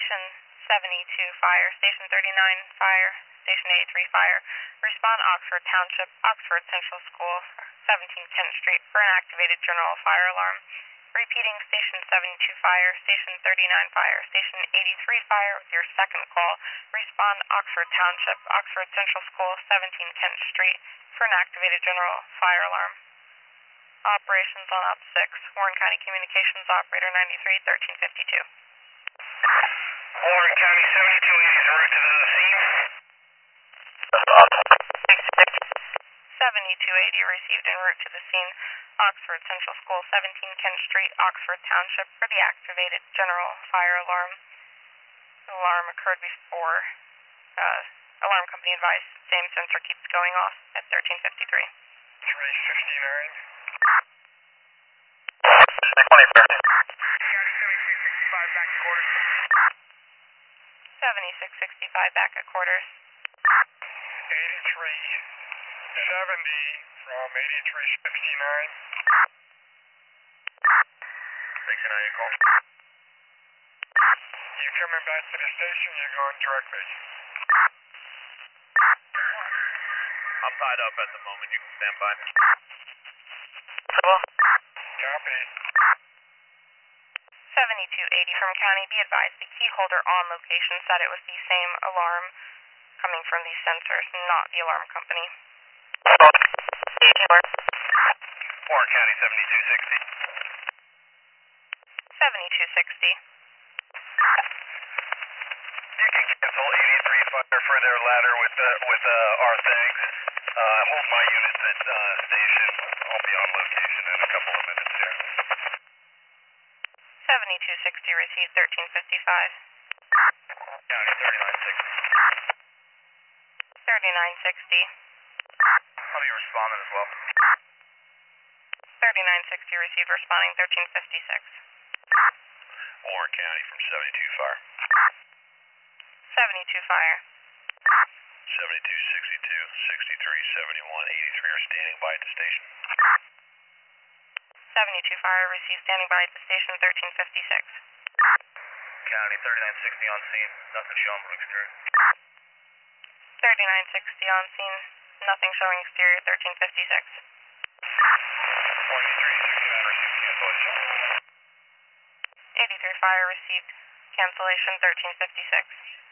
Station 72 Fire, Station 39 Fire, Station 83 Fire. Respond Oxford Township, Oxford Central School, 17 Kent Street for an activated general fire alarm. Repeating, Station 72 Fire, Station 39 Fire, Station 83 Fire with your second call. Respond Oxford Township, Oxford Central School, 17 Kent Street for an activated general fire alarm. Operations on Op 6, Warren County Communications Operator 93, 1352. Warren County 7280 is route to the scene. 7280 received en route to the scene. Oxford Central School, 17 Kent Street, Oxford Township for the activated general fire alarm. The alarm occurred before alarm company advised same sensor keeps going off at 1353. 359. 7665 back at quarters. 8370 from 8359. 69 call. You coming back to the station, you're going direct base. I'm tied up at the moment, you can stand by. Copy. 7280 from County, be advised the key holder on location said it was the same alarm coming from these sensors, not the alarm company. Warren County 7260. 7260. You can cancel 83 fire for their ladder with our thanks. Hold my units at station. I'll be on location in a couple of minutes here. 7260 received 1355. County 3960. 3960. I'll be responding as well. 3960 received responding 1356. Warren County from 72 fire. 72 fire. 7262, 63, 71, 83 are standing by at the station. 72 fire received standing by at the station 1356. County 3960 on scene. Nothing showing from exterior. 3960 on scene. Nothing showing exterior 1356. 2369 received cancellation. 83 fire received cancellation 1356.